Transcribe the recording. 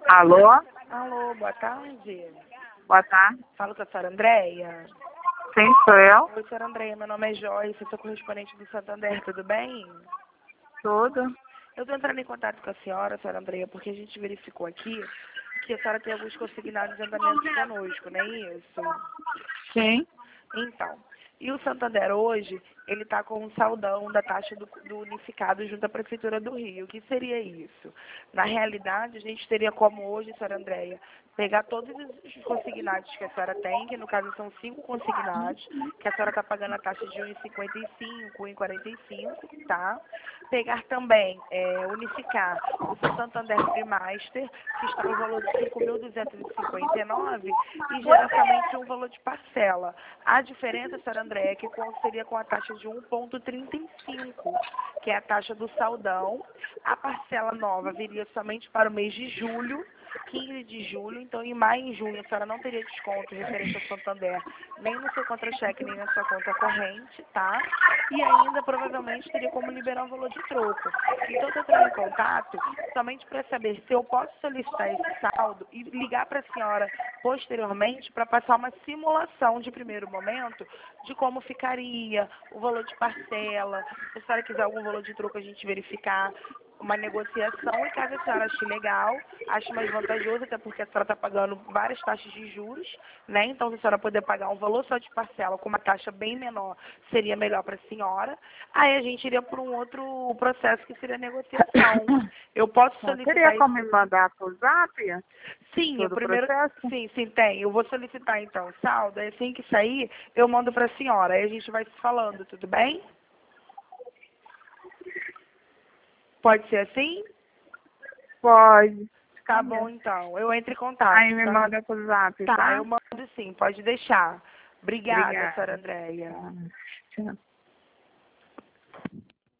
Alô? Alô, boa tarde. Boa tarde. Falo com a senhora Andréia. Sim, sou eu. Oi, senhora Andréia, meu nome é Joyce, sou correspondente do Santander, tudo bem? Tudo. Eu estou entrando em contato com a senhora Andréia, porque a gente verificou aqui que a senhora tem alguns consignados de andamento conosco, não é isso? Sim. Então, e o Santander hoje, ele está com um saldão da taxa do unificado junto à Prefeitura do Rio. O que seria isso? Na realidade, a gente teria como hoje, senhora Andréia, pegar todos os consignados que a senhora tem, que no caso são 5 consignados, que a senhora está pagando a taxa de 1,55, 1,45, tá? Pegar também, unificar o seu Santander Primaster, que está no valor de 5.259 e gerar somente um valor de parcela. A diferença, senhora Andréia, é que seria com a taxa de 1,35, que é a taxa do saldão. A parcela nova viria somente para o mês de julho, 15 de julho, então em maio e junho a senhora não teria desconto referente ao Santander, nem no seu contra-cheque, nem na sua conta corrente, tá? E ainda provavelmente teria como liberar um valor de troco. Então eu estou entrando em contato somente para saber se eu posso solicitar esse saldo e ligar para a senhora posteriormente para passar uma simulação de primeiro momento de como ficaria, o valor de parcela, se a senhora quiser algum valor de troco a gente verificar uma negociação e caso a senhora ache legal, ache mais vantajoso, até porque a senhora está pagando várias taxas de juros, né? Então, se a senhora puder pagar um valor só de parcela com uma taxa bem menor, seria melhor para a senhora. Aí a gente iria por um outro processo que seria a negociação. Eu posso Teria solicitar como me esse... mandar por zap Sim, o todo o primeiro... processo? Sim, tem. Eu vou solicitar, então, o saldo. Aí assim que sair, eu mando para a senhora. Aí a gente vai se falando, tudo bem? Pode ser assim? Pode. Tá bom, então. Eu entro em contato, Aí me tá? manda por zap, Tá, tá? eu mando sim. Pode deixar. Obrigada, senhora Obrigada. Andréia. Tá. Tchau.